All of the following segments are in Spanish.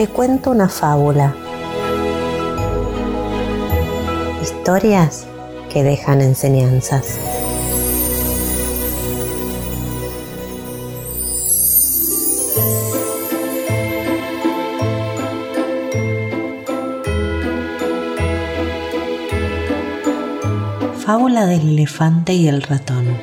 te cuento una fábula. Historias que dejan enseñanzas. Fábula del elefante y el ratón.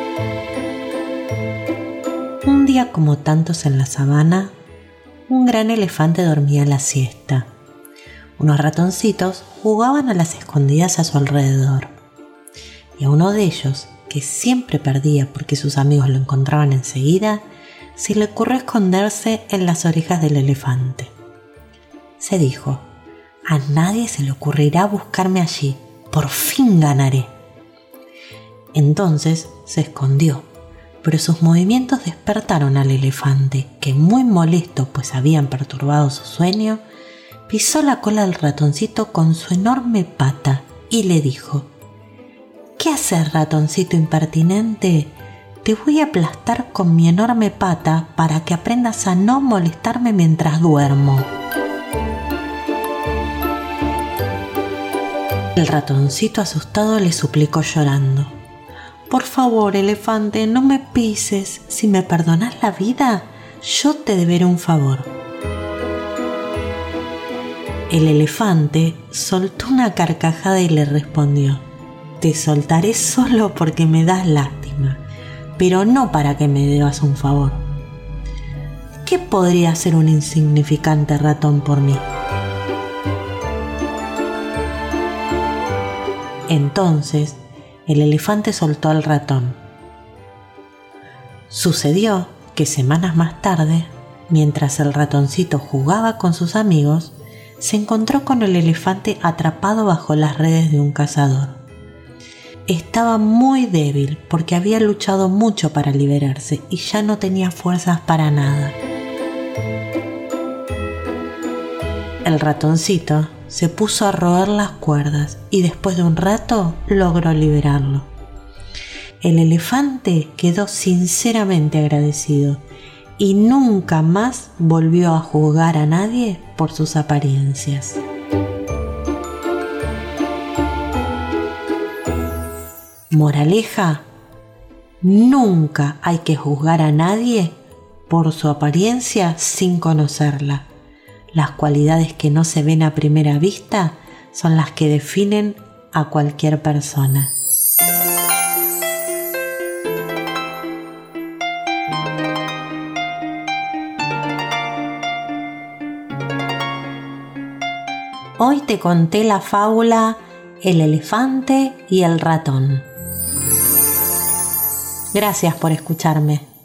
Un día como tantos en la sabana, un gran elefante dormía la siesta. Unos ratoncitos jugaban a las escondidas a su alrededor. Y a uno de ellos, que siempre perdía porque sus amigos lo encontraban enseguida, se le ocurrió esconderse en las orejas del elefante. Se dijo: a nadie se le ocurrirá buscarme allí. Por fin ganaré. Entonces se escondió, pero sus movimientos despertaron al elefante, que muy molesto pues habían perturbado su sueño, pisó la cola del ratoncito con su enorme pata y le dijo: ¿qué haces, ratoncito impertinente? Te voy a aplastar con mi enorme pata para que aprendas a no molestarme mientras duermo. El ratoncito asustado le suplicó llorando: por favor, elefante, no me pises. Si me perdonas la vida, yo te deberé un favor. El elefante soltó una carcajada y le respondió: te soltaré solo porque me das lástima, pero no para que me debas un favor. ¿Qué podría hacer un insignificante ratón por mí? Entonces el elefante soltó al ratón. Sucedió que semanas más tarde, mientras el ratoncito jugaba con sus amigos, se encontró con el elefante atrapado bajo las redes de un cazador. Estaba muy débil porque había luchado mucho para liberarse y ya no tenía fuerzas para nada. El ratoncito se puso a roer las cuerdas y después de un rato logró liberarlo. El elefante quedó sinceramente agradecido y nunca más volvió a juzgar a nadie por sus apariencias. Moraleja: nunca hay que juzgar a nadie por su apariencia sin conocerla. Las cualidades que no se ven a primera vista son las que definen a cualquier persona. Hoy te conté la fábula El elefante y el ratón. Gracias por escucharme.